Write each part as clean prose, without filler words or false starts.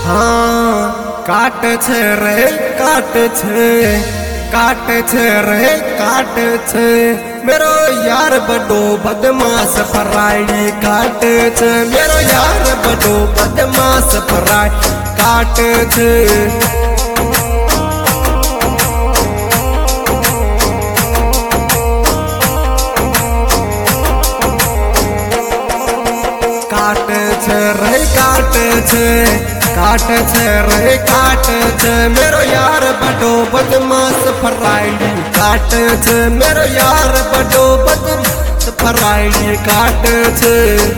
हाँ काट छे रे काट छे, काट छे रे काट छे मेरो यार बड़ो बदमाश फराड़ी काट छे, मेरो यार बड़ो बदमाश फराड़ी काट छे। काट छे रे काट छे, काट छे रे काट छे मेरो यार बड़ो बदमाश फराड़ी काट छे, मेरो यार बड़ो बदमाश फराड़ी काट छे।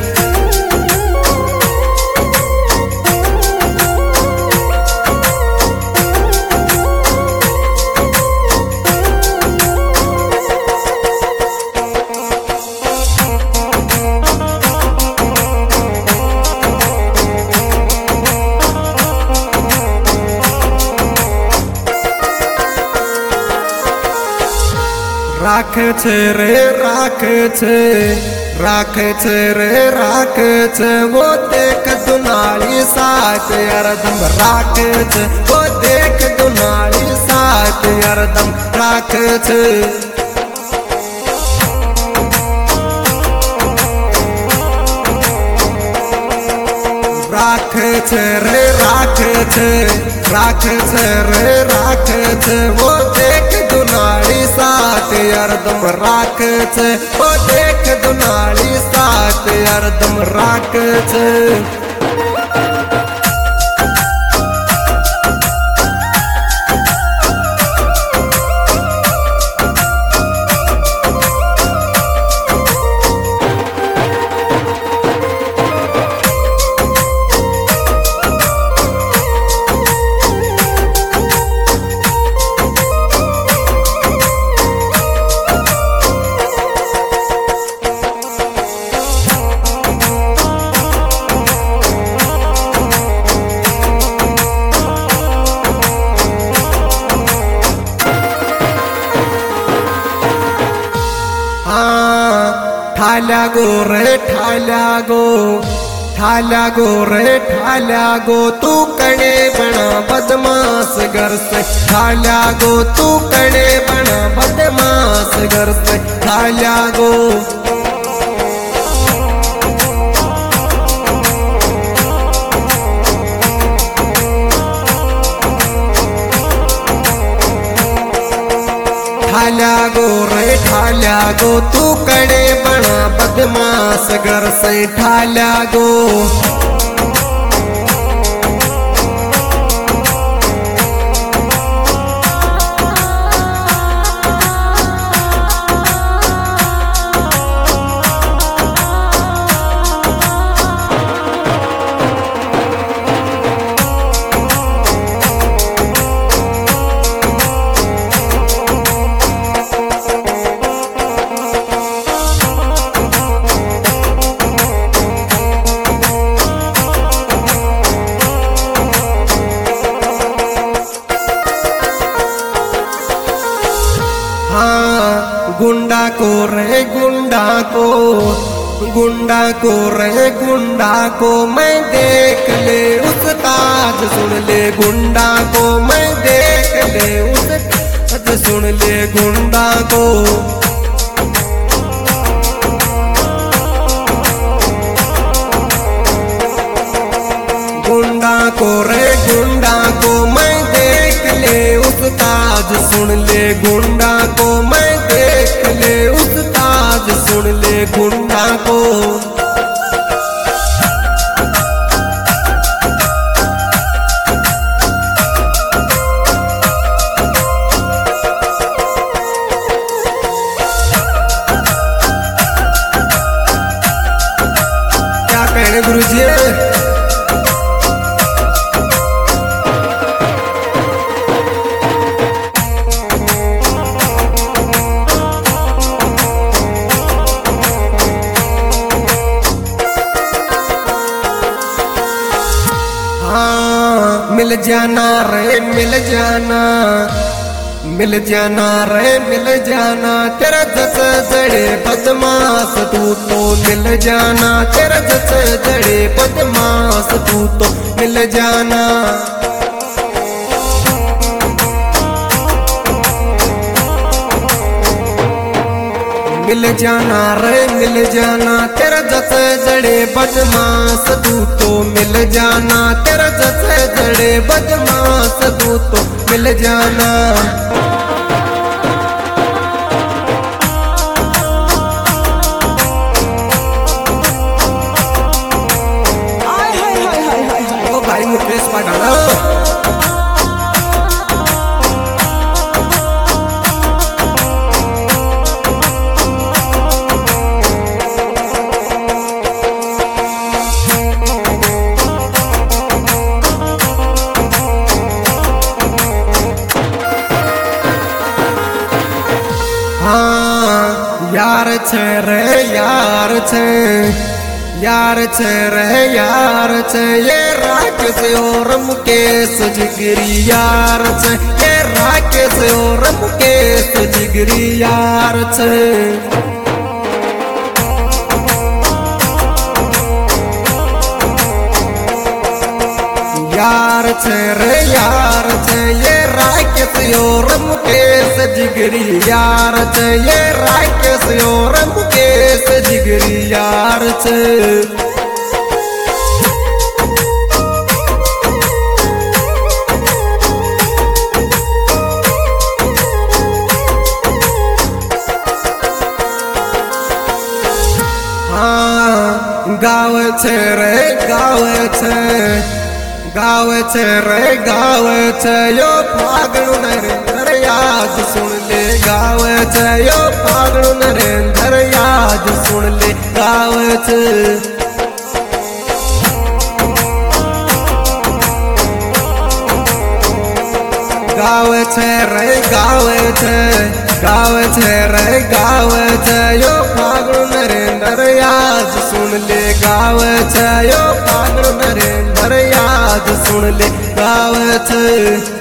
राख छे रे राख छे, राख छे रे राख छे वो देख दुनाली साथ हरदम राख छे, वो देख दुनाली साथ हरदम राख छे। राख छे रे राख छे, राख छे रे राख छे वो देख दुनाली साथ हरदम राख छे, वो देख दुनाली साथ हरदम राख छे। ठाल्या गो रे ठाल्या गो, ठाल्या गो रे ठाल्या गो तू कड़े बना बदमाश घर से, ठाल्या गो तू कड़े बना बदमाश घर से ठाल्या गो। ठाल्या गो रे ठाल्या गो तू कड़े बना बदमाश घर से ठाल्या गो। गुंडा को रे गुंडा को, गुंडा को रे गुंडा को मैं देख ले उस्ताद सुन ले, गुंडा को मैं देख ले उस्ताद सुन ले गुंडा को। गुंडा को रे गुंडा को मैं देख ले उस्ताद सुन ले, गुंडा को मैं देख ले उस्ताद सुन ले गुंडा को। क्या कहने गुरुजी? मिल जाना रे मिल जाना, मिल जाना रे मिल जाना तेरा जस जड़े बदमाश तू तो मिल जाना तेरा जस जड़े बदमाश तू तो मिल जाना। मिल जाना रे मिल जाना तेरा जस जड़े बदमाश तू तो मिल जाना तेरा जस जड़े बदमाश तू तो मिल जाना। ओ भाई मुकेश पठाना यार छे रे यार छे यार छे रे यार छे ये राकेश और मुकेश जिगरी यार छे ये राकेश और मुकेश जिगरी यार छे। यार छे रे यार छे ये राकेश और मुकेश जिगरी यार छे ये राकेश और मुकेश जिगरी यार छे। हाँ गाँव छे रे गाँव छे गाँव छे रे गाँव छे यो फागणु नरेंद्र याद सुन ले गाँव छे यो फागणु नरेंद्र याद सुन ले गाँव छे। गाँव छे रे गाँव छे गाँव छे रे गाँव छे यो फागणु नरेंद्र याद सुन ले गाँव छे यो फागणु नरेंद्र याद सुन ले गाँव छे।